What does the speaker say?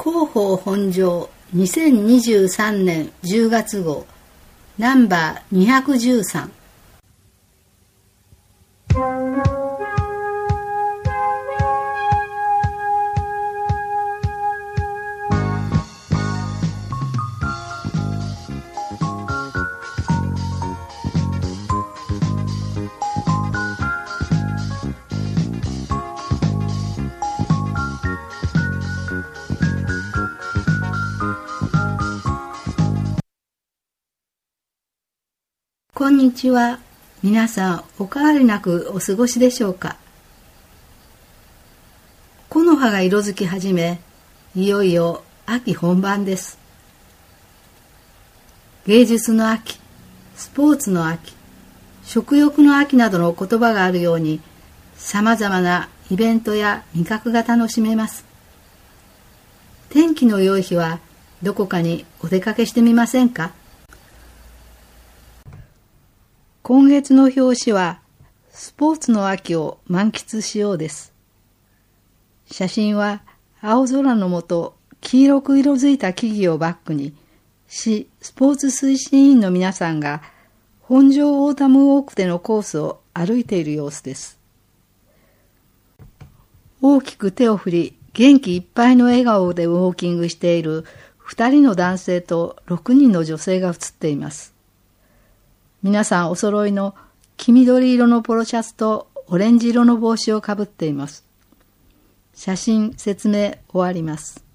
広報本庄2023年10月号ナンバー213。こんにちは。皆さんお変わりなくお過ごしでしょうか。木の葉が色づき始め、いよいよ秋本番です。芸術の秋、スポーツの秋、食欲の秋などの言葉があるように、様々なイベントや味覚が楽しめます。天気の良い日はどこかにお出かけしてみませんか。今月の表紙はスポーツの秋を満喫しようです。写真は青空の下、黄色く色づいた木々をバックに、市スポーツ推進委員の皆さんが本庄オータムウォークでのコースを歩いている様子です。大きく手を振り、元気いっぱいの笑顔でウォーキングしている2人の男性と6人の女性が写っています。皆さんお揃いの黄緑色のポロシャツとオレンジ色の帽子をかぶっています。写真説明終わります。